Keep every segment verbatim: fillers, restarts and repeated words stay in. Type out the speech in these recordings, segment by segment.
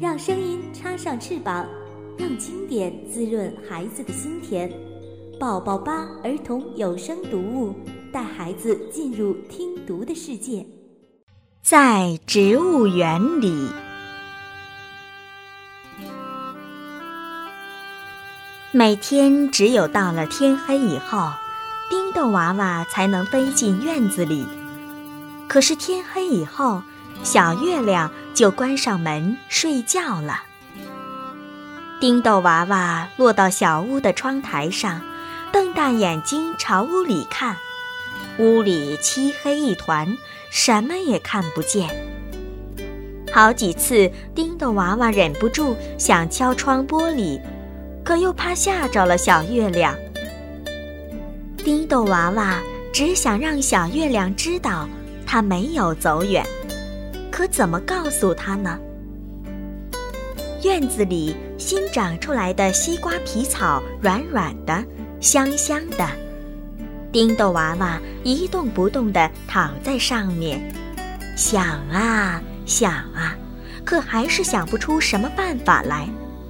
让声音插上翅膀，让经典滋润孩子的心田。宝宝吧儿童有声读物，带孩子进入听读的世界。 在植物园里，每天只有到了天黑以后，叮咚娃娃才能飞进院子里。可是天黑以后，小月亮就关上门睡觉了。叮咚娃娃落到小屋的窗台上，瞪大眼睛朝屋里看。屋里漆黑一团，什么也看不见。好几次，叮咚娃娃忍不住想敲窗玻璃，可又怕吓着了小月亮。叮咚娃娃只想让小月亮知道他没有走远，可怎么告诉他呢？院子里新长出来的西瓜皮草软软的，香香的。叮咚娃娃一动不动地躺在上面，想啊想啊，可还是想不出什么办法来。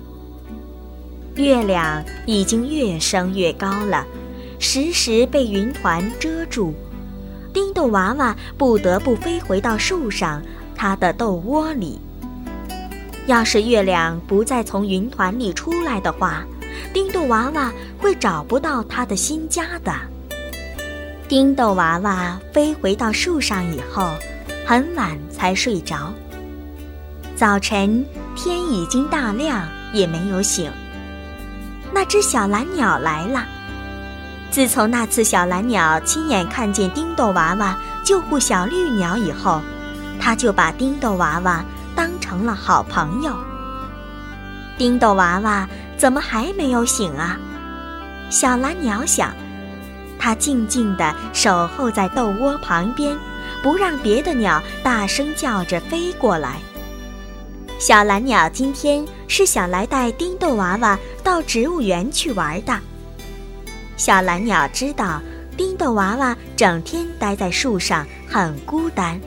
月亮已经越升越高了，时时被云团遮住。叮咚娃娃不得不飞回到树上，它的豆窝里。要是月亮不再从云团里出来的话，叮咚娃娃会找不到它的新家的。叮咚娃娃飞回到树上以后，很晚才睡着。早晨天已经大亮，也没有醒。那只小蓝鸟来了。自从那次小蓝鸟亲眼看见叮咚娃娃救护小绿鸟以后，它就把叮咚娃娃当成了好朋友。叮咚娃娃怎么还没有醒啊？小蓝鸟想，它静静地守候在豆窝旁边，不让别的鸟大声叫着飞过来。小蓝鸟今天是想来带叮咚娃娃到植物园去玩的。小蓝鸟知道叮咚娃娃整天待在树上很孤单。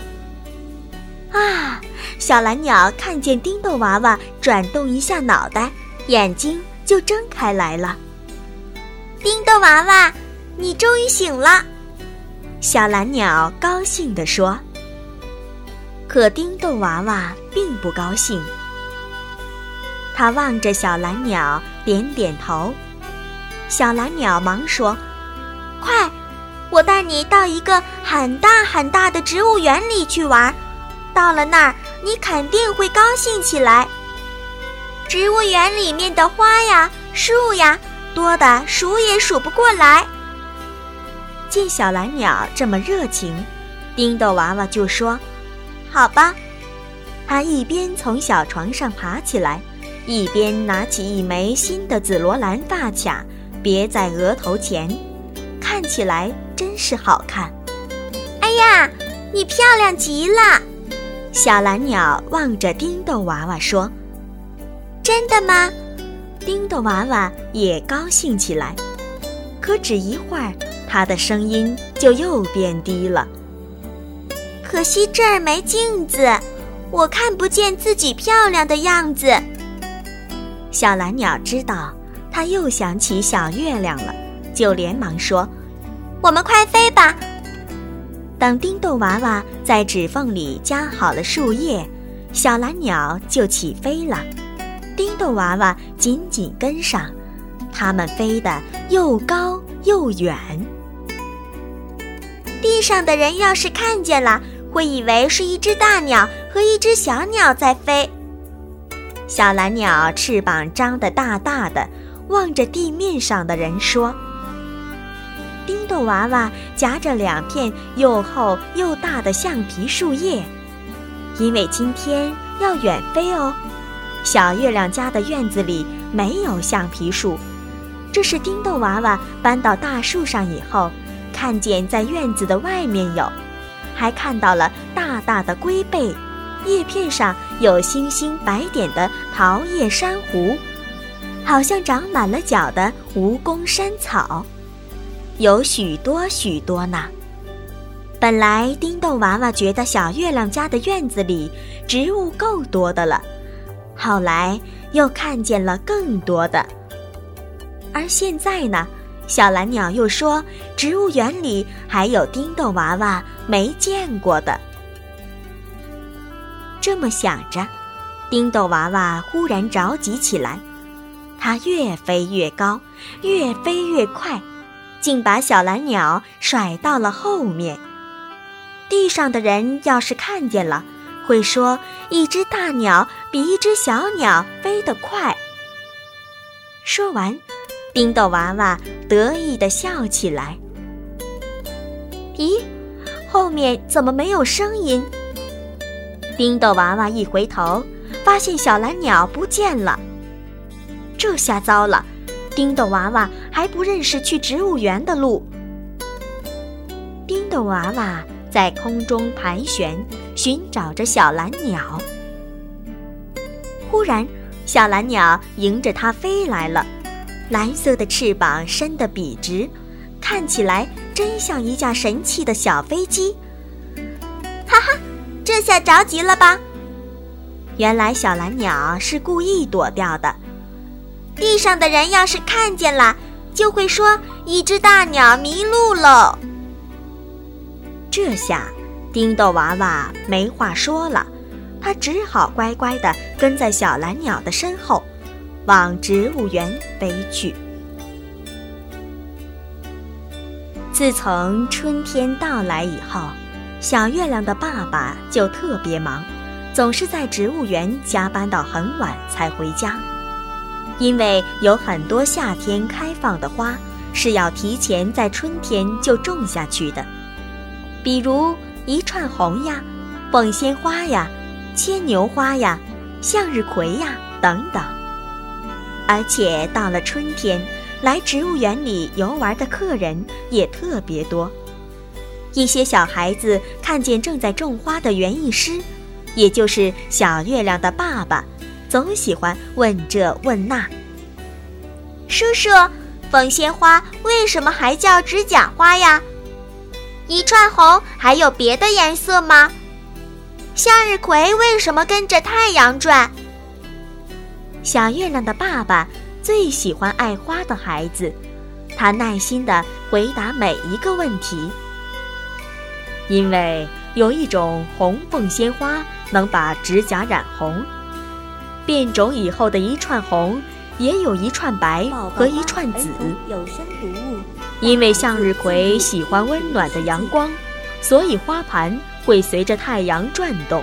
啊，小蓝鸟看见叮咚娃娃转动一下脑袋，眼睛就睁开来了。 叮咚娃娃，你终于醒了， 小蓝鸟高兴地说。可叮咚娃娃并不高兴，他望着小蓝鸟点点头。小蓝鸟忙说， 快，我带你到一个很大很大的植物园里去玩，到了那儿你肯定会高兴起来。植物园里面的花呀树呀多得数也数不过来。 见小蓝鸟这么热情，叮咚娃娃就说，好吧。他一边从小床上爬起来，一边拿起一枚新的紫罗兰发卡别在额头前，看起来真是好看。 哎呀，你漂亮极了！ 小蓝鸟望着叮咚娃娃说。 真的吗？ 叮咚娃娃也高兴起来，可只一会儿，他的声音就又变低了。 可惜这儿没镜子，我看不见自己漂亮的样子。 小蓝鸟知道他又想起小月亮了，就连忙说， 我们快飞吧。 等叮咚娃娃在指缝里夹好了树叶，小蓝鸟就起飞了。叮咚娃娃紧紧跟上，它们飞得又高又远。 地上的人要是看见了，会以为是一只大鸟和一只小鸟在飞。 小蓝鸟翅膀张得大大的，望着地面上的人说。叮咚娃娃夹着两片又厚又大的橡皮树叶，因为今天要远飞哦。小月亮家的院子里没有橡皮树，这是叮咚娃娃搬到大树上以后，看见在院子的外面有，还看到了大大的龟背，叶片上有星星白点的桃叶珊瑚，好像长满了脚的蜈蚣山草，有许多许多呢。本来叮咚娃娃觉得小月亮家的院子里植物够多的了， 后来又看见了更多的。而现在呢，小蓝鸟又说植物园里还有叮豆娃娃没见过的。这么想着，叮豆娃娃忽然着急起来，它越飞越高，越飞越快，竟把小蓝鸟甩到了后面。地上的人要是看见了，会说一只大鸟比一只小鸟飞得快。说完，叮豆娃娃得意地笑起来。咦，后面怎么没有声音？叮豆娃娃一回头，发现小蓝鸟不见了。这下糟了，叮豆娃娃还不认识去植物园的路。叮豆娃娃在空中盘旋，寻找着小蓝鸟。忽然，小蓝鸟迎着它飞来了，蓝色的翅膀伸得笔直，看起来真像一架神气的小飞机。 哈哈，这下着急了吧？ 原来小蓝鸟是故意躲掉的。 地上的人要是看见了，就会说一只大鸟迷路喽。 这下叮豆娃娃没话说了，他只好乖乖地跟在小蓝鸟的身后，往植物园飞去。自从春天到来以后，小月亮的爸爸就特别忙，总是在植物园加班到很晚才回家。因为有很多夏天开放的花是要提前在春天就种下去的，比如一串红呀、凤仙花呀、牵牛花呀、向日葵呀等等。而且到了春天，来植物园里游玩的客人也特别多。一些小孩子看见正在种花的园艺师，也就是小月亮的爸爸，总喜欢问这问那。 叔叔，凤仙花为什么还叫指甲花呀？一串红还有别的颜色吗？向日葵为什么跟着太阳转？ 小月亮的爸爸最喜欢爱花的孩子，他耐心地回答每一个问题。因为有一种红凤仙花能把指甲染红，变种以后的一串红也有一串白和一串紫。因为向日葵喜欢温暖的阳光，所以花盘会随着太阳转动。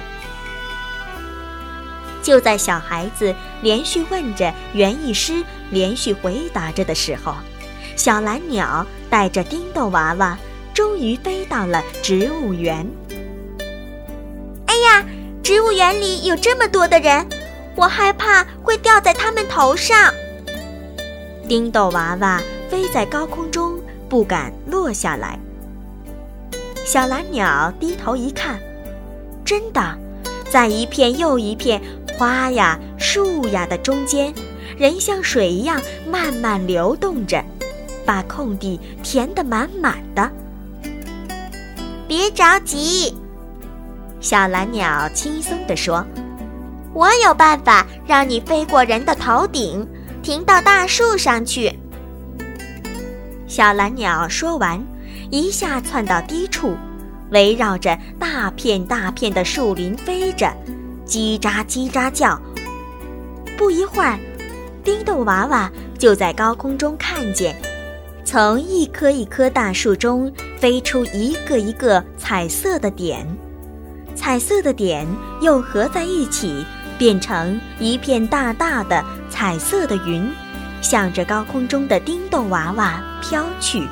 就在小孩子连续问着，园艺师连续回答着的时候，小蓝鸟带着叮豆娃娃终于飞到了植物园。 哎呀，植物园里有这么多的人，我害怕会掉在他们头上。 叮豆娃娃飞在高空中，不敢落下来。小蓝鸟低头一看，真的，在一片又一片花呀、树呀的中间，人像水一样慢慢流动着，把空地填得满满的。 别着急， 小蓝鸟轻松地说， 我有办法让你飞过人的头顶，停到大树上去。 小蓝鸟说完，一下窜到低处，围绕着大片大片的树林飞着，叽喳叽喳叫。不一会儿，叮豆娃娃就在高空中看见，从一棵一棵大树中飞出一个一个彩色的点，彩色的点又合在一起，变成一片大大的彩色的云，向着高空中的叮豆娃娃飘去。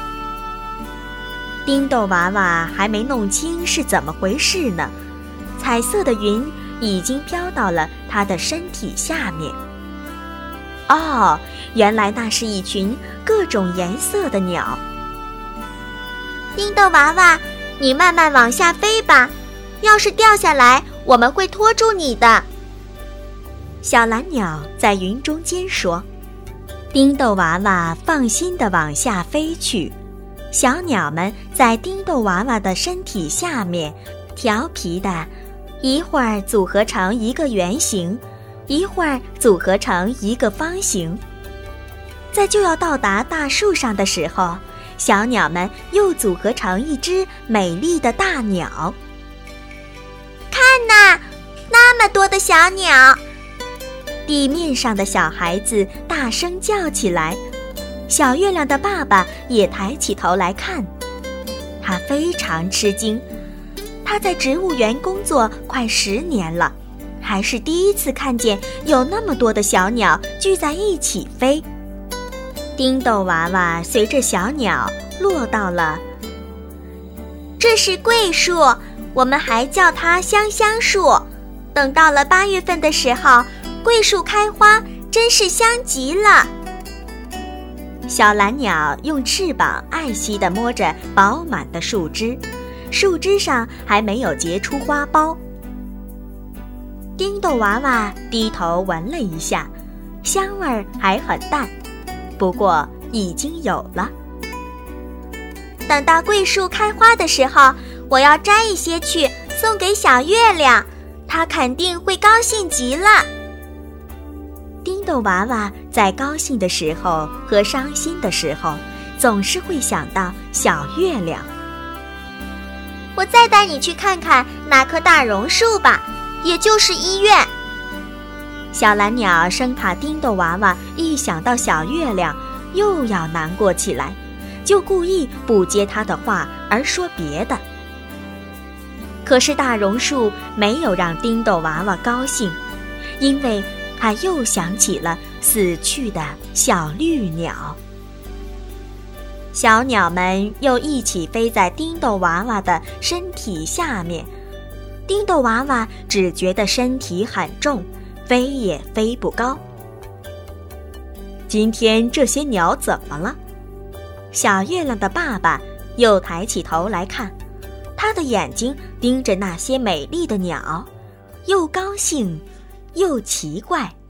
叮豆娃娃还没弄清是怎么回事呢，彩色的云已经飘到了他的身体下面。哦，原来那是一群各种颜色的鸟。 叮豆娃娃，你慢慢往下飞吧，要是掉下来，我们会拖住你的。 小蓝鸟在云中间说。叮豆娃娃放心地往下飞去，小鸟们在叮豆娃娃的身体下面调皮的，一会儿组合成一个圆形， 一会儿组合成一个方形。在就要到达大树上的时候，小鸟们又组合成一只美丽的大鸟。 看呐，那么多的小鸟！ 地面上的小孩子大声叫起来，小月亮的爸爸也抬起头来看。他非常吃惊，他在植物园工作快十年了，还是第一次看见有那么多的小鸟聚在一起飞。叮豆娃娃随着小鸟落到了， 这是桂树，我们还叫它香香树。等到了八月份的时候，桂树开花，真是香极了。 小蓝鸟用翅膀爱惜地摸着饱满的树枝，树枝上还没有结出花苞。叮豆娃娃低头闻了一下，香味儿还很淡，不过已经有了。 等到桂树开花的时候，我要摘一些去送给小月亮，它肯定会高兴极了。 叮豆娃娃在高兴的时候和伤心的时候，总是会想到小月亮。 我再带你去看看那棵大榕树吧，也就是医院。 小蓝鸟生怕叮豆娃娃一想到小月亮又要难过起来，就故意不接他的话而说别的。可是大榕树没有让叮豆娃娃高兴，因为他又想起了死去的小绿鸟。小鸟们又一起飞在叮豆娃娃的身体下面，叮豆娃娃只觉得身体很重，飞也飞不高。今天这些鸟怎么了？小月亮的爸爸又抬起头来看，他的眼睛盯着那些美丽的鸟，又高兴又奇怪。